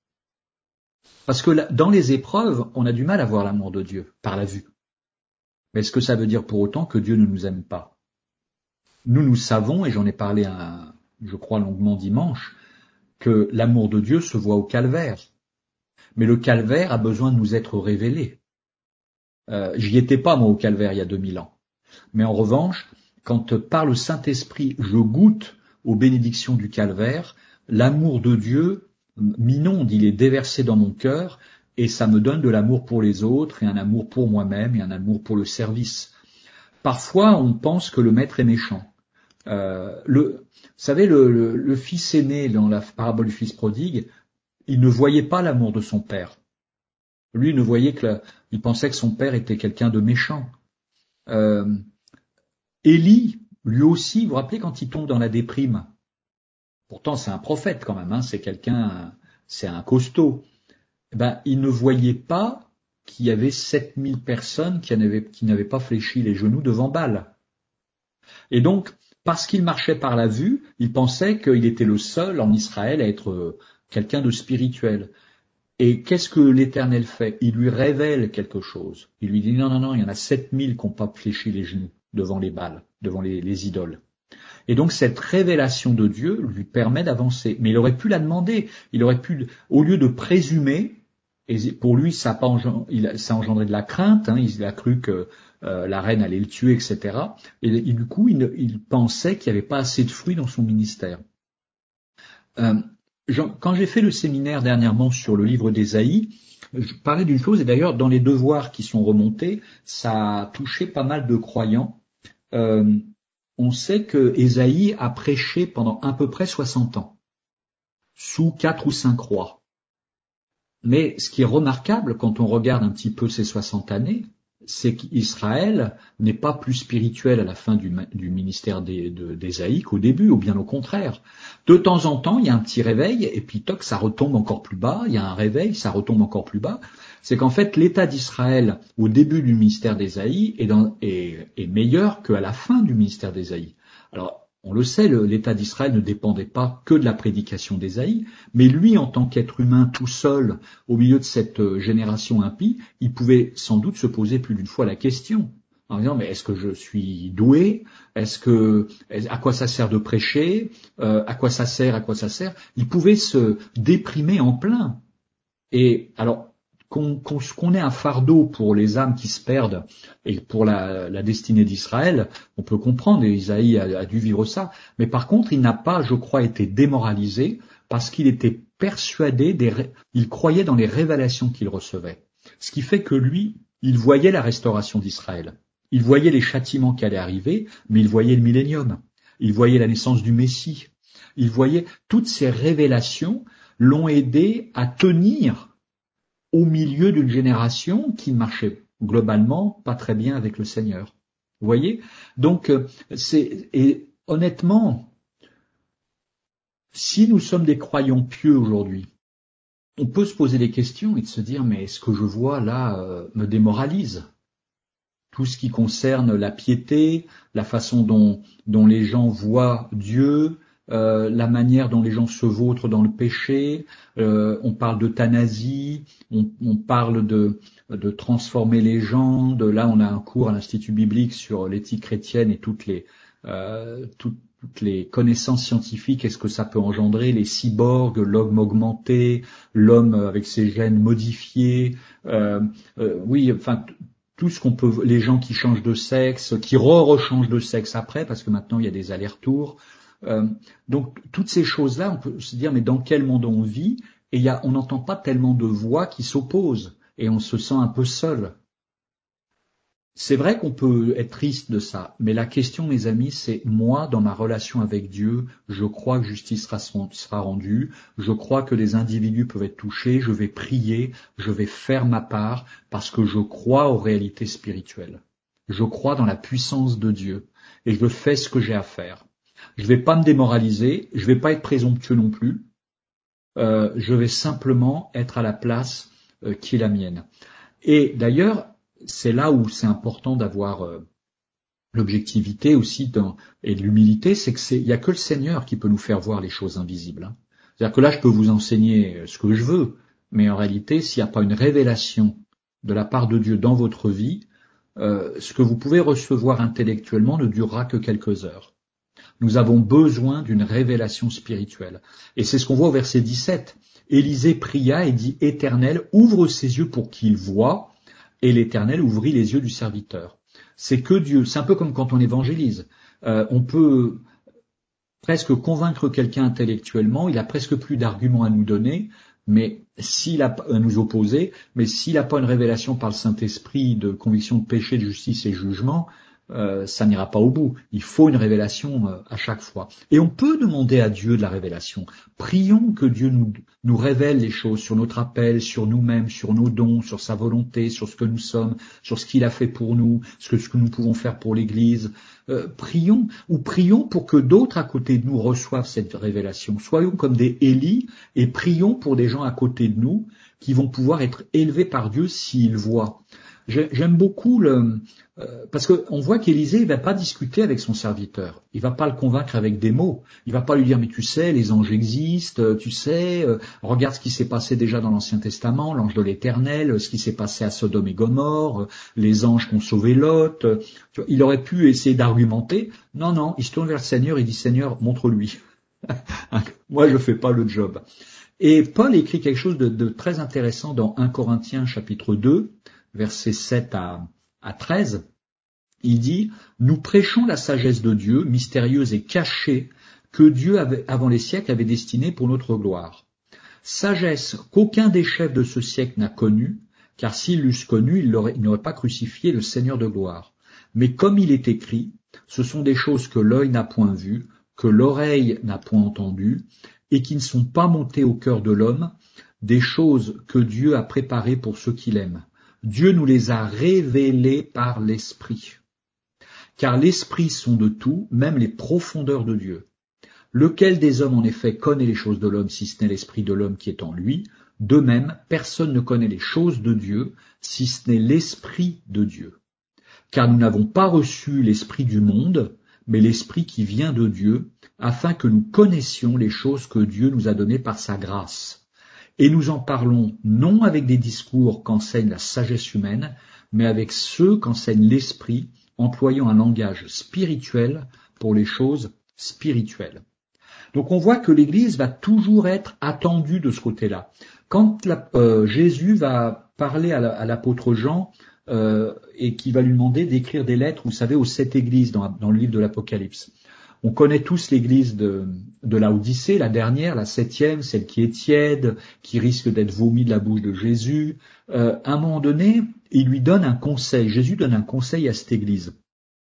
Parce que dans les épreuves, on a du mal à voir l'amour de Dieu par la vue. Mais est-ce que ça veut dire pour autant que Dieu ne nous aime pas? Nous, nous savons, et j'en ai parlé, un, je crois longuement dimanche, que l'amour de Dieu se voit au calvaire. Mais le calvaire a besoin de nous être révélé. Euh, j'y étais pas, moi, au calvaire, il y a deux mille ans. Mais en revanche, quand par le Saint-Esprit, je goûte aux bénédictions du calvaire, l'amour de Dieu m'inonde, il est déversé dans mon cœur, et ça me donne de l'amour pour les autres, et un amour pour moi-même, et un amour pour le service. Parfois, on pense que le maître est méchant. Euh, le, vous savez, le, le, le fils aîné, dans la parabole du fils prodigue, il ne voyait pas l'amour de son père. Lui ne voyait que, la, il pensait que son père était quelqu'un de méchant. Euh, Élie, lui aussi, vous vous rappelez quand il tombe dans la déprime? Pourtant, c'est un prophète quand même, hein, c'est quelqu'un, c'est un costaud. Eh ben, il ne voyait pas qu'il y avait sept mille personnes qui n'avaient, qui n'avaient pas fléchi les genoux devant Baal. Et donc, parce qu'il marchait par la vue, il pensait qu'il était le seul en Israël à être quelqu'un de spirituel. Et qu'est-ce que l'Éternel fait? Il lui révèle quelque chose. Il lui dit non, non, non, il y en a sept mille qui n'ont pas fléchi les genoux devant les Baals, devant les, les idoles. Et donc cette révélation de Dieu lui permet d'avancer. Mais il aurait pu la demander, il aurait pu, au lieu de présumer, et pour lui ça a, pas engendré, il, ça a engendré de la crainte, hein, il a cru que euh, la reine allait le tuer, et cetera. Et, et du coup il, il pensait qu'il n'y avait pas assez de fruits dans son ministère. Euh, quand j'ai fait le séminaire dernièrement sur le livre d'Ésaïe, je parlais d'une chose, et d'ailleurs dans les devoirs qui sont remontés, ça a touché pas mal de croyants. Euh, on sait que Ésaïe a prêché pendant à peu près soixante ans, sous quatre ou cinq rois. Mais ce qui est remarquable quand on regarde un petit peu ces soixante années, c'est qu'Israël n'est pas plus spirituel à la fin du, du ministère d'Ésaïe qu'au début, ou bien au contraire. De temps en temps, il y a un petit réveil, et puis toc, ça retombe encore plus bas, il y a un réveil, ça retombe encore plus bas. C'est qu'en fait, l'état d'Israël, au début du ministère d'Ésaïe, est, est, est meilleur qu'à la fin du ministère d'Ésaïe. Alors, on le sait, l'état d'Israël ne dépendait pas que de la prédication d'Ésaïe, mais lui, en tant qu'être humain tout seul, au milieu de cette génération impie, il pouvait sans doute se poser plus d'une fois la question, en disant, mais est-ce que je suis doué? Est-ce que, à quoi ça sert de prêcher? euh, À quoi ça sert? À quoi ça sert? Il pouvait se déprimer en plein. Et alors, qu'on qu'on, qu'on ait un fardeau pour les âmes qui se perdent et pour la, la destinée d'Israël, on peut comprendre, et Isaïe a, a dû vivre ça, mais par contre, il n'a pas, je crois, été démoralisé parce qu'il était persuadé, des, il croyait dans les révélations qu'il recevait. Ce qui fait que lui, il voyait la restauration d'Israël. Il voyait les châtiments qui allaient arriver, mais il voyait le millénium. Il voyait la naissance du Messie. Il voyait toutes ces révélations l'ont aidé à tenir au milieu d'une génération qui marchait globalement pas très bien avec le Seigneur. Vous voyez? Donc, c'est, et honnêtement, si nous sommes des croyants pieux aujourd'hui, on peut se poser des questions et de se dire, mais ce que je vois là euh, me démoralise. Tout ce qui concerne la piété, la façon dont, dont les gens voient Dieu, Euh, la manière dont les gens se vautrent dans le péché, euh, on parle d'euthanasie, on, on parle de, de transformer les gens, de là on a un cours à l'Institut biblique sur l'éthique chrétienne et toutes les, euh, toutes, toutes les connaissances scientifiques, est-ce que ça peut engendrer les cyborgs, l'homme augmenté, l'homme avec ses gènes modifiés, euh, euh, oui, enfin tout ce qu'on peut, les gens qui changent de sexe, qui re-rechangent de sexe après, parce que maintenant il y a des allers-retours. Euh, donc toutes ces choses-là, on peut se dire mais dans quel monde on vit? Et il y a, on n'entend pas tellement de voix qui s'opposent et on se sent un peu seul. C'est vrai qu'on peut être triste de ça, mais la question, mes amis, c'est moi, dans ma relation avec Dieu, je crois que justice sera, sera rendue, je crois que les individus peuvent être touchés, je vais prier, je vais faire ma part parce que je crois aux réalités spirituelles. Je crois dans la puissance de Dieu et je fais ce que j'ai à faire. Je ne vais pas me démoraliser, je ne vais pas être présomptueux non plus, euh, je vais simplement être à la place euh, qui est la mienne. Et d'ailleurs, c'est là où c'est important d'avoir euh, l'objectivité aussi dans, et l'humilité, c'est que c'est, il n'y a que le Seigneur qui peut nous faire voir les choses invisibles. Hein. C'est-à-dire que là, je peux vous enseigner ce que je veux, mais en réalité, s'il n'y a pas une révélation de la part de Dieu dans votre vie, euh, ce que vous pouvez recevoir intellectuellement ne durera que quelques heures. Nous avons besoin d'une révélation spirituelle. Et c'est ce qu'on voit au verset dix-sept. Élisée pria et dit, Éternel, ouvre ses yeux pour qu'il voie, et l'Éternel ouvrit les yeux du serviteur. C'est que Dieu, c'est un peu comme quand on évangélise. Euh, on peut presque convaincre quelqu'un intellectuellement, il a presque plus d'arguments à nous donner, mais s'il a à nous opposer, mais s'il n'a pas une révélation par le Saint-Esprit de conviction de péché, de justice et jugement, Euh, ça n'ira pas au bout. Il faut une révélation euh, à chaque fois. Et on peut demander à Dieu de la révélation. Prions que Dieu nous, nous révèle les choses sur notre appel, sur nous-mêmes, sur nos dons, sur sa volonté, sur ce que nous sommes, sur ce qu'il a fait pour nous, ce que, ce que nous pouvons faire pour l'Église. Euh, prions, ou prions pour que d'autres à côté de nous reçoivent cette révélation. Soyons comme des Élie et prions pour des gens à côté de nous qui vont pouvoir être élevés par Dieu s'ils voient. J'aime beaucoup le euh, parce que on voit qu'Élisée ne va pas discuter avec son serviteur. Il va pas le convaincre avec des mots. Il va pas lui dire mais tu sais les anges existent, tu sais euh, regarde ce qui s'est passé déjà dans l'Ancien Testament, l'ange de l'Éternel, ce qui s'est passé à Sodome et Gomorrhe, les anges qui ont sauvé Lot. Tu vois, il aurait pu essayer d'argumenter. Non non, il se tourne vers le Seigneur, il dit Seigneur montre-lui. Moi je fais pas le job. Et Paul écrit quelque chose de, de très intéressant dans un Corinthiens chapitre deux, versets sept à, à treize. Il dit « Nous prêchons la sagesse de Dieu, mystérieuse et cachée, que Dieu avait, avant les siècles avait destinée pour notre gloire. Sagesse qu'aucun des chefs de ce siècle n'a connue, car s'ils l'eussent connue, ils n'auraient pas crucifié le Seigneur de gloire. Mais comme il est écrit, ce sont des choses que l'œil n'a point vues, que l'oreille n'a point entendues, et qui ne sont pas montées au cœur de l'homme, des choses que Dieu a préparées pour ceux qui l'aiment. Dieu nous les a révélées par l'Esprit. Car l'Esprit sonde tout, même les profondeurs de Dieu. Lequel des hommes en effet connaît les choses de l'homme si ce n'est l'Esprit de l'homme qui est en lui? De même, personne ne connaît les choses de Dieu si ce n'est l'Esprit de Dieu. Car nous n'avons pas reçu l'Esprit du monde, mais l'Esprit qui vient de Dieu, afin que nous connaissions les choses que Dieu nous a données par sa grâce. Et nous en parlons non avec des discours qu'enseigne la sagesse humaine, mais avec ceux qu'enseigne l'Esprit, employant un langage spirituel pour les choses spirituelles. Donc on voit que l'Église va toujours être attendue de ce côté-là. Quand la, euh, Jésus va parler à l'apôtre Jean, euh, et qui va lui demander d'écrire des lettres, vous savez, aux sept églises dans, dans le livre de l'Apocalypse. On connaît tous l'église de, de Laodicée, la dernière, la septième, celle qui est tiède, qui risque d'être vomi de la bouche de Jésus. Euh, à un moment donné, il lui donne un conseil. Jésus donne un conseil à cette église.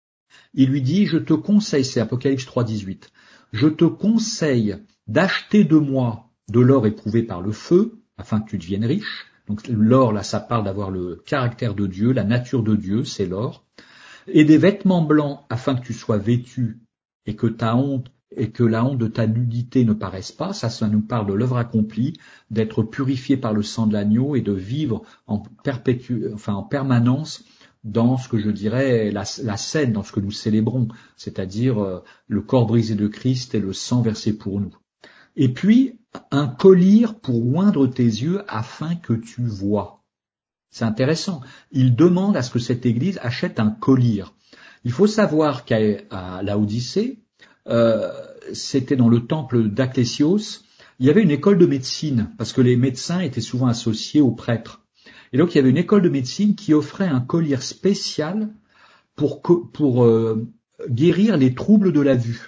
Il lui dit, je te conseille, c'est Apocalypse trois, dix-huit, je te conseille d'acheter de moi de l'or éprouvé par le feu, afin que tu deviennes riche. Donc l'or, là, ça parle d'avoir le caractère de Dieu, la nature de Dieu, c'est l'or. Et des vêtements blancs, afin que tu sois vêtu et que ta honte et que la honte de ta nudité ne paraisse pas. Ça, ça nous parle de l'œuvre accomplie, d'être purifié par le sang de l'agneau et de vivre en perpétu, enfin en permanence dans ce que je dirais la, la scène, dans ce que nous célébrons, c'est-à-dire euh, le corps brisé de Christ et le sang versé pour nous. Et puis, un collier pour oindre tes yeux afin que tu vois. C'est intéressant. Il demande à ce que cette église achète un collier. Il faut savoir qu'à Laodicée, euh, c'était dans le temple d'Aclésios, il y avait une école de médecine, parce que les médecins étaient souvent associés aux prêtres. Et donc il y avait une école de médecine qui offrait un collier spécial pour, pour euh, guérir les troubles de la vue.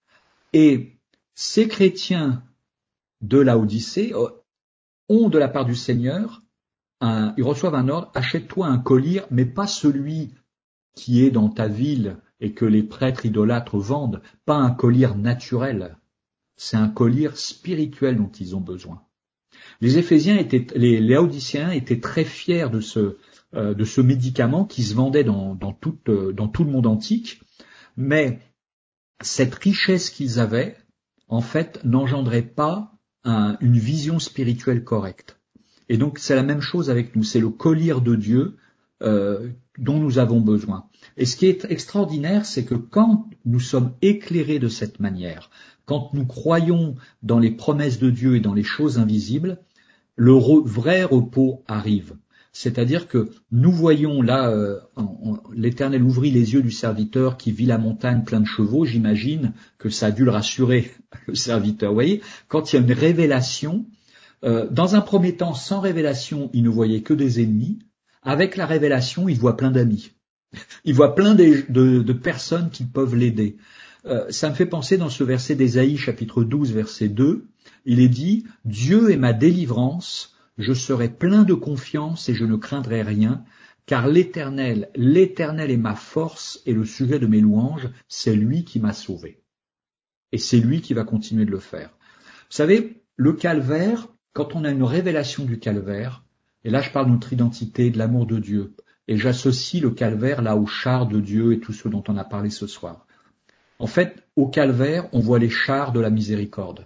Et ces chrétiens de Laodicée ont de la part du Seigneur, un, ils reçoivent un ordre, achète-toi un collier, mais pas celui qui est dans ta ville et que les prêtres idolâtres vendent, pas un collier naturel, c'est un collier spirituel dont ils ont besoin. Les Éphésiens étaient, les Laodicéens étaient très fiers de ce, euh, de ce médicament qui se vendait dans, dans, tout, euh, dans tout le monde antique, mais cette richesse qu'ils avaient, en fait, n'engendrait pas un, une vision spirituelle correcte. Et donc c'est la même chose avec nous, c'est le collier de Dieu euh, dont nous avons besoin. Et ce qui est extraordinaire, c'est que quand nous sommes éclairés de cette manière, quand nous croyons dans les promesses de Dieu et dans les choses invisibles, le re- vrai repos arrive. C'est-à-dire que nous voyons là, euh, en, en, l'Éternel ouvrit les yeux du serviteur qui vit la montagne pleine de chevaux, j'imagine que ça a dû le rassurer, le serviteur. Vous voyez, quand il y a une révélation, euh, dans un premier temps, sans révélation, il ne voyait que des ennemis. Avec la révélation, il voit plein d'amis. Il voit plein de, de, de personnes qui peuvent l'aider. Euh, ça me fait penser dans ce verset d'Ésaïe, chapitre douze, verset deux, il est dit « Dieu est ma délivrance, je serai plein de confiance et je ne craindrai rien, car l'Éternel, l'Éternel est ma force et le sujet de mes louanges, c'est lui qui m'a sauvé. » Et c'est lui qui va continuer de le faire. Vous savez, le calvaire, quand on a une révélation du calvaire, et là je parle de notre identité, de l'amour de Dieu, et j'associe le calvaire là au char de Dieu et tout ce dont on a parlé ce soir. En fait, au calvaire, on voit les chars de la miséricorde.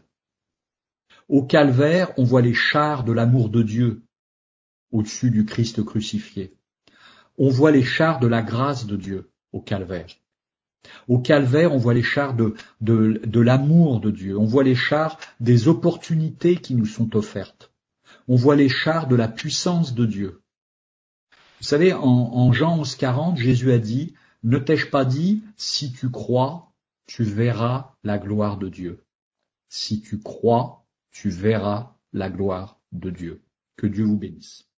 Au calvaire, on voit les chars de l'amour de Dieu au-dessus du Christ crucifié. on voit les chars de la grâce de Dieu au calvaire. Au calvaire, on voit les chars de, de, de l'amour de Dieu. On voit les chars des opportunités qui nous sont offertes. On voit les chars de la puissance de Dieu. Vous savez, en, en Jean onze quarante, Jésus a dit, « Ne t'ai-je pas dit, si tu crois, tu verras la gloire de Dieu. Si tu crois, tu verras la gloire de Dieu. » Que Dieu vous bénisse.